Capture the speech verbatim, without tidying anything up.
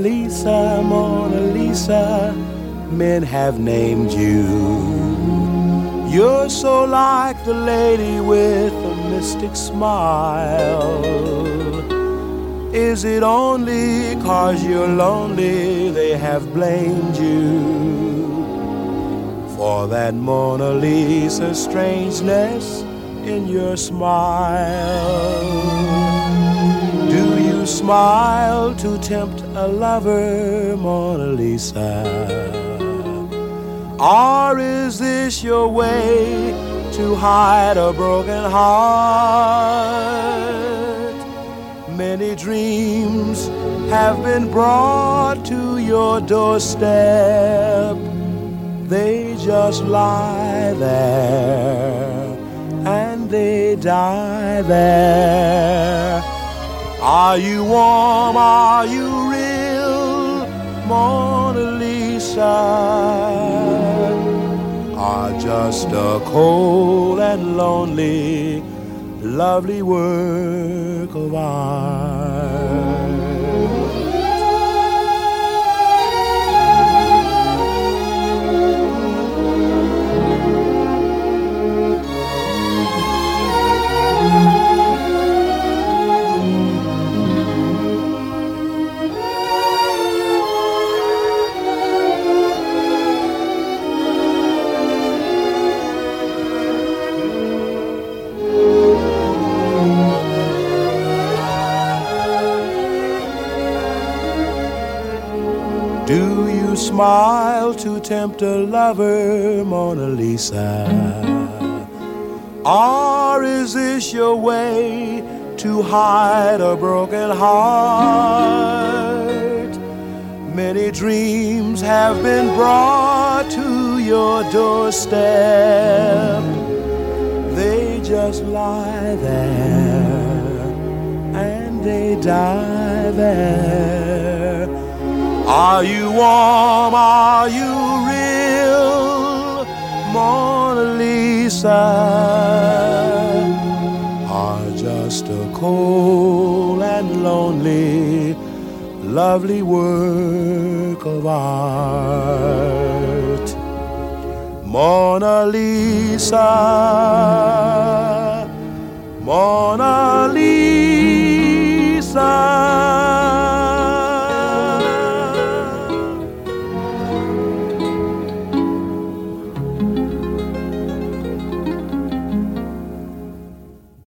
Lisa, Mona Lisa, men have named you. You're so like the lady with a mystic smile. Is it only 'cause you're lonely they have blamed you for that Mona Lisa strangeness in your smile? Do you smile to tempt a lover, Mona Lisa? Or is this your way to hide a broken heart? Many dreams have been brought to your doorstep. They just lie there and they die there. Are you warm? Are you real, Mona Lisa? Or just a cold and lonely, lovely work of art? Do you smile to tempt a lover, Mona Lisa? Or is this your way to hide a broken heart? Many dreams have been brought to your doorstep. They just lie there and they die there. Are you warm? Are you real, Mona Lisa? Or just a cold and lonely, lovely work of art? Mona Lisa, Mona Lisa.